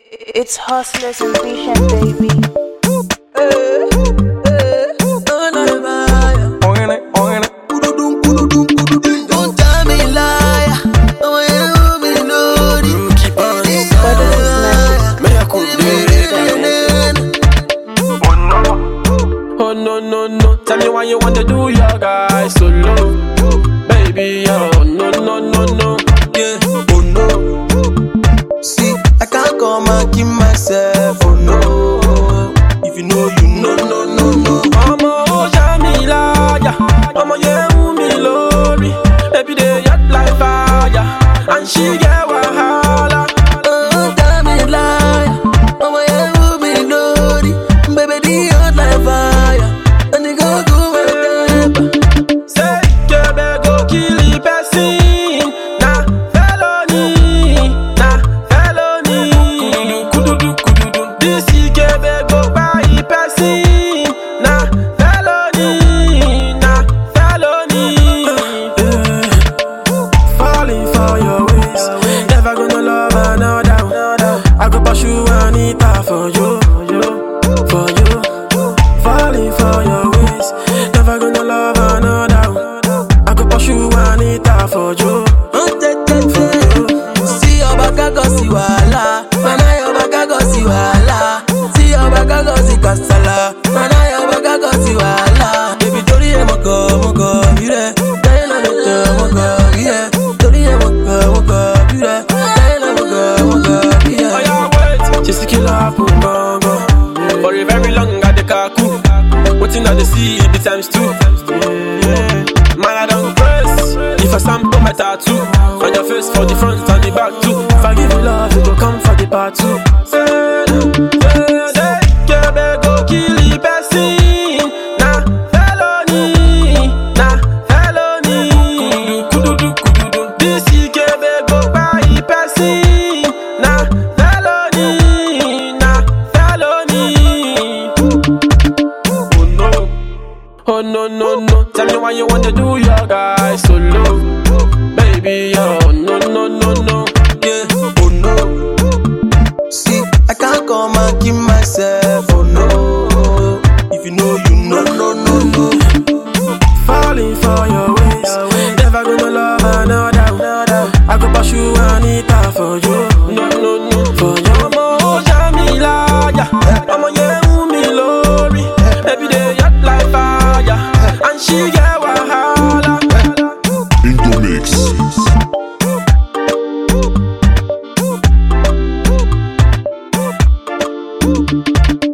It's Hustlers Ambition, baby. Don't tell me lie. Oh, you me know it. Keep on Oh no no no, tell me why you want to do your guy solo, baby. Oh no no no no, yeah. Oh no. See, I can't come and keep myself. Oh no. If you know, you know, no no no. Mama Jamila, mama me lori, baby they hot like fire, and she get wahala. Oh, tell me lie. Mama me know it. Baby they hot like fire, and they go my say kebe go kill the person, na felony, na felony. Kududu. This kebe go buy person, na felony, na felony. Falling for your ways, never gonna love another. I go pursue Anita for you, for you. Falling for your ways, never gonna love another. I go pursue Anita for you. See your back, I go see wala. Man, I your back, I go see wala. See your back, I go see kasala. Man, I your back, I go see wala. Baby, tori e moko, ire. Diana moko, ire. Tori e moko, ire. Diana moko, ire. Oh yeah, wait, just to kill her bongo. For a very long at the kaku. Waiting at the sea, it be times two. Man, I don't press. If I sample my tattoo, on your face for the front and the back too. If I give you love, you go come for the part two. Say, kebe go kill the person, na felony, na felony. Kududu. This kebe go buy person, na felony, na felony. Oh no no no, tell me why you want to do your guy solo, baby. Oh no no no no, Yeah, oh no. See, I can't come and keep myself. Oh no. If you know, you know, no no no. falling for your ways, never gonna love another. I go pursue Anita for you, no no no, for you. Mama Jamila, mama me lori, baby they hot like fire, and she get wahala. Into mix.